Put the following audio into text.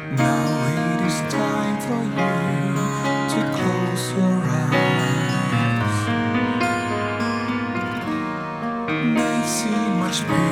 Now it is time for you to close your eyes. May see much pain.